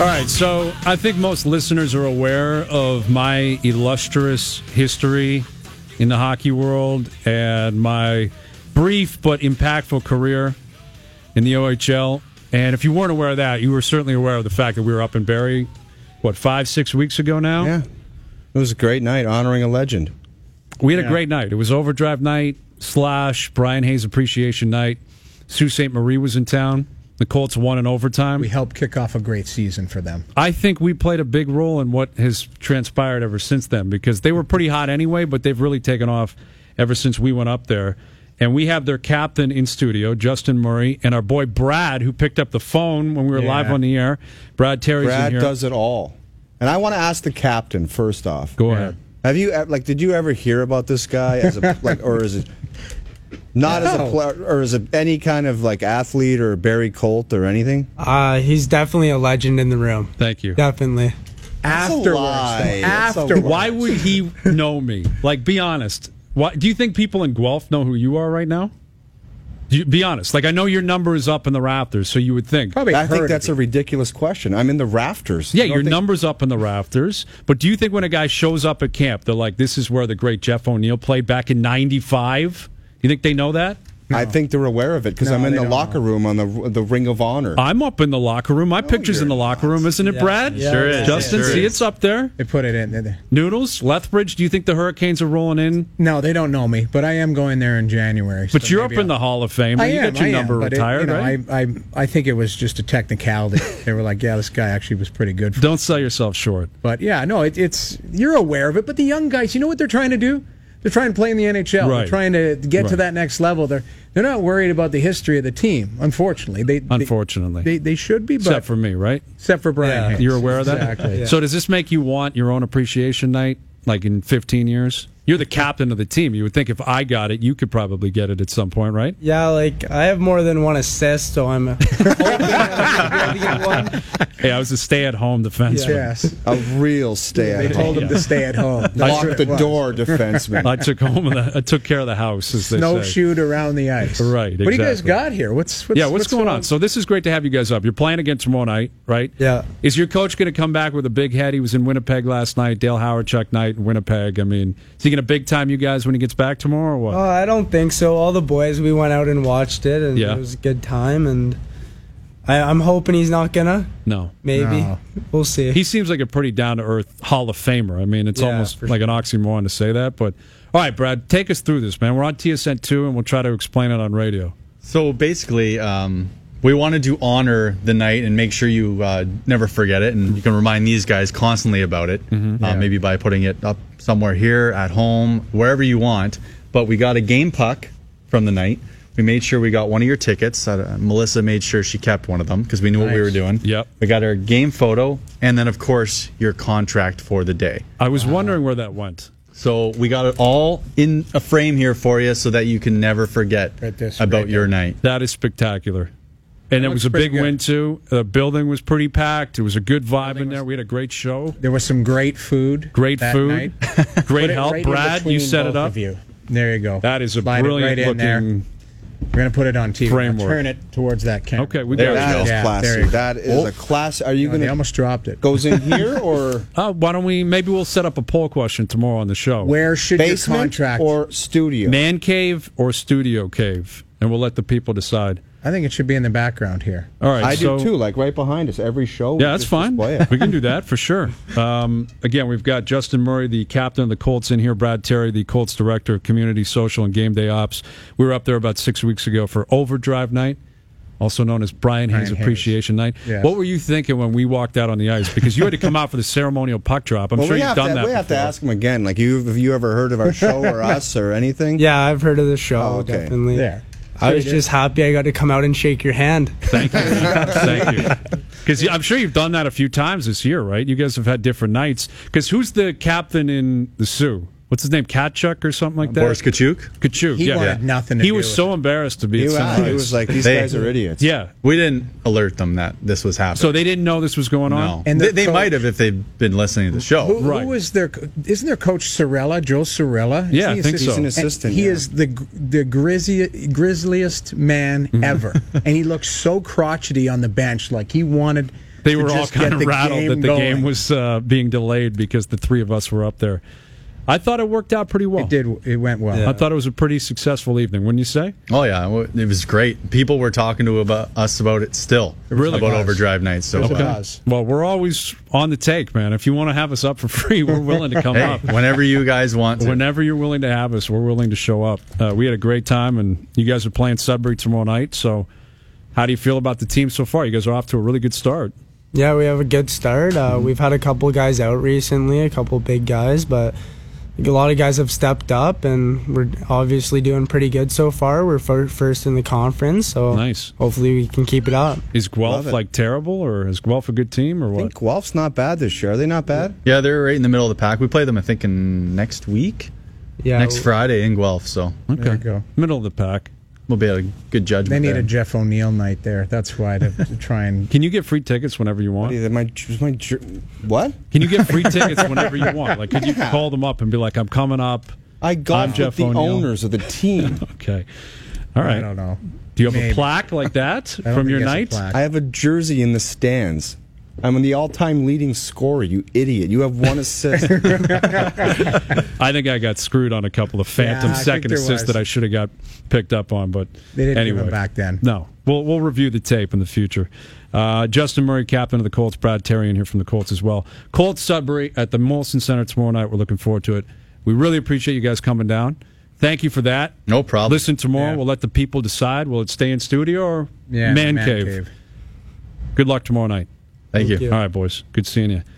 All right, so I think most listeners are aware of my illustrious history in the hockey world and my brief but impactful career in the OHL. And if you weren't aware of that, you were certainly aware of the fact that we were up in Barrie, 5-6 weeks ago now? Yeah. It was a great night honoring a legend. We had a great night. It was Overdrive night / Brian Hayes Appreciation night. Sault Ste. Marie was in town. The Colts won in overtime. We helped kick off a great season for them. I think we played a big role in what has transpired ever since then, because they were pretty hot anyway, but they've really taken off ever since we went up there. And we have their captain in studio, Justin Murray, and our boy Brad, who picked up the phone when we were live on the air. Brad Terry's in here. Brad does it all. And I want to ask the captain first off. Go ahead. Have you did you ever hear about this guy as a or is it not as a player, or is it any kind of athlete or Barrie Colt or anything? He's definitely a legend in the room. Thank you. Definitely. Afterwards. Why would he know me? Be honest. Why do you think people in Guelph know who you are right now? Be honest. I know your number is up in the rafters, so you would think. I think that's a ridiculous question. I'm in the rafters. Yeah, your number's up in the rafters. But do you think when a guy shows up at camp, they're like, this is where the great Jeff O'Neill played back in '95? You think they know that? No. I think they're aware of it because I'm in the locker room on the Ring of Honor. I'm up in the locker room. My picture's in the locker room, isn't it, Brad? Yeah. Sure is. Justin, it's up there. They put it in there. Noodles, Lethbridge, do you think the Hurricanes are rolling in? No, they don't know me, but I am going there in January. But you're up in the Hall of Fame. You got your number retired, right? I think it was just a technicality. They were like, yeah, this guy actually was pretty good. Don't sell yourself short. But yeah, no, it's you're aware of it. But the young guys, you know what they're trying to do? They're trying to play in the NHL. Right. They're trying to get to that next level. They're not worried about the history of the team. Unfortunately, they should be. But except for me, right? Except for Brian. Hayes. You're aware of that. Exactly. Yeah. So does this make you want your own appreciation night, in 15 years? You're the captain of the team. You would think if I got it, you could probably get it at some point, right? Yeah, I have more than one assist, so I'm hoping I'll be able to get one. Hey, I was a stay-at-home defenseman. Yes. A real stay-at-home. They told him to stay at home. Lock the door, defenseman. I took care of the house, as they say. Snowshoed around the ice. Right, exactly. What do you guys got here? What's going on? So this is great to have you guys up. You're playing again tomorrow night, right? Yeah. Is your coach going to come back with a big head? He was in Winnipeg last night, Dale Howard-Chuck night in Winnipeg. I mean, is he going to big-time you guys when he gets back tomorrow or what? Oh, I don't think so. All the boys, we went out and watched it, and it was a good time, and I'm hoping he's not gonna. No. Maybe. No. We'll see. He seems like a pretty down-to-earth Hall of Famer. I mean, it's almost like an oxymoron to say that. But, all right, Brad, take us through this, man. We're on TSN 2, and we'll try to explain it on radio. So, basically, we wanted to honor the night and make sure you never forget it, and you can remind these guys constantly about it, maybe by putting it up somewhere here, at home, wherever you want. But we got a game puck from the night. We made sure we got one of your tickets. Melissa made sure she kept one of them because we knew what we were doing. Yep. We got our game photo, and then, of course, your contract for the day. I was wondering where that went. So we got it all in a frame here for you so that you can never forget about your night. That is spectacular. And it was a big win, too. The building was pretty packed. It was a good vibe in there. We had a great show. There was some great food. Great food. Night. Great help. Brad, you set it up. There you go. That is a brilliant looking... We're going to put it on TV. Framework. Turn it towards that camera. Okay, we got it. That is classy. That is a class. Are you going to... They almost dropped it. Goes in here or... Why don't we... Maybe we'll set up a poll question tomorrow on the show. Where should basement your contract... or studio? Man cave or studio cave? And we'll let the people decide. I think it should be in the background here. All right, I do too, right behind us. Every show. Yeah, that's fine. We can do that for sure. Again, we've got Justin Murray, the captain of the Colts, in here. Brad Terry, the Colts director of community, social, and game day ops. We were up there about 6 weeks ago for Overdrive Night, also known as Brian Hayes Appreciation Night. Yes. What were you thinking when we walked out on the ice? Because you had to come out for the ceremonial puck drop. I'm sure you've done that. We have to ask him again. Have you ever heard of our show or us or anything? Yeah, I've heard of the show. Definitely. There. I was just happy I got to come out and shake your hand. Thank you. Thank you. Because I'm sure you've done that a few times this year, right? You guys have had different nights. Because who's the captain in the Sioux? What's his name? Katchuk or something like that? Boris Kachuk? Kachuk, He wanted nothing to do He was with so embarrassed to be at some He was like, these guys are idiots. Yeah. We didn't alert them that this was happening. So they didn't know this was going on? No. And they might have if they'd been listening to the show. Who was their... Isn't their coach Sorella, Joe Sorella? Yeah, I think so. He's an assistant. He is the grisliest man ever. And he looked so crotchety on the bench, like he wanted They were all kind of rattled that the game was being delayed because the three of us were up there. I thought it worked out pretty well. It did. It went well. Yeah. I thought it was a pretty successful evening, wouldn't you say? Oh, yeah. It was great. People were talking to us about it still. Really about Overdrive nights. So well, we're always on the take, man. If you want to have us up for free, we're willing to come up. Whenever you guys want to. Whenever you're willing to have us, we're willing to show up. We had a great time, and you guys are playing Sudbury tomorrow night. So how do you feel about the team so far? You guys are off to a really good start. Yeah, we have a good start. We've had a couple guys out recently, a couple big guys, but a lot of guys have stepped up, and we're obviously doing pretty good so far. We're first in the conference, so nice. Hopefully we can keep it up. Is Guelph terrible, or is Guelph a good team, or what? I think Guelph's not bad this year. Are they not bad? Yeah, they're right in the middle of the pack. We play them, I think, next week. Yeah, next Friday in Guelph. So okay, there you go. Middle of the pack. We'll be at a good judgment. They need there. a Jeff O'Neill night there. That's why to try and. Can you get free tickets whenever you want? What? Can you get free tickets whenever you want? Like, could you call them up and be like, "I'm coming up"? I'm Jeff with the owners of the team. Okay, all right. I don't know. Do you have a plaque like that from your night? I have a jersey in the stands. I'm the all-time leading scorer, you idiot. You have 1 assist. I think I got screwed on a couple of phantom second assists that I should have got picked up on, but they didn't anyway, give them back then. No. We'll review the tape in the future. Justin Murray, captain of the Colts. Brad Terrian here from the Colts as well. Colts Sudbury at the Molson Center tomorrow night. We're looking forward to it. We really appreciate you guys coming down. Thank you for that. No problem. Listen tomorrow. Yeah. We'll let the people decide. Will it stay in studio or man cave? Good luck tomorrow night. Thank you. All right, boys. Good seeing you.